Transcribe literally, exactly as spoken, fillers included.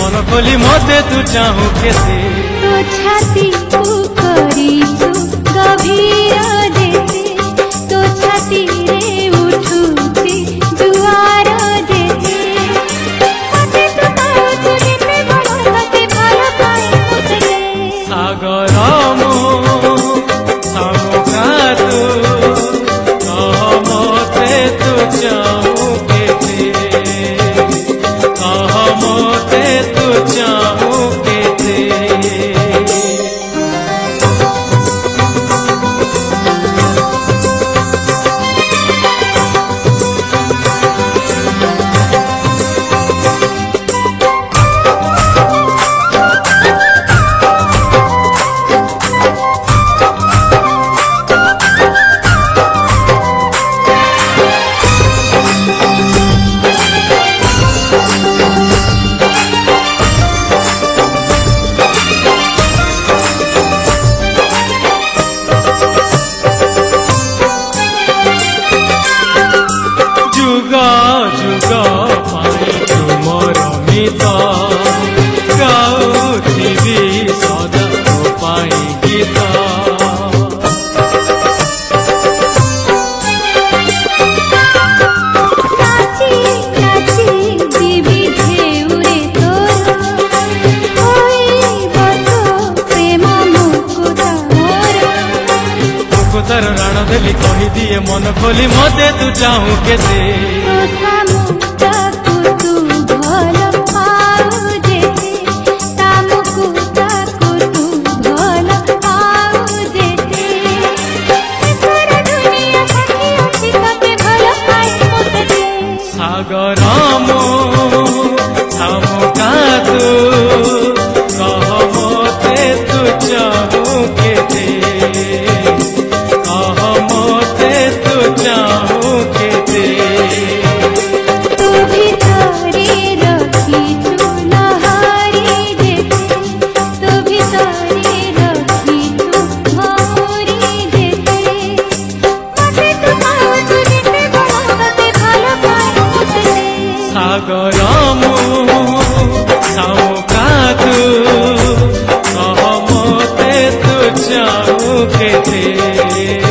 मन खोली मते तू चाहू केते तो छाती करिछु गभीर जेते तो छाती रे उठुछि जुआर जेते मते तू पाउछु जेते बड़ तते भल पाए मुझे सागर मो सामुका तू कह मते तू चाहू केते कह मते तू चाहू केते तार राण देली कही दिए मन खोली मते तू चाहू केते सागर मो सामुका तू कह मते तू चाहू केते कह मते तू चाहू केते तू भितरे रखिछु लहरी जेते तू भितरे रखिछु भौरी जेते मते तू पाउछु जेते बड़ तते भल पाए मुझे सागर मो सामुका तू कह मते तू चाहू केते।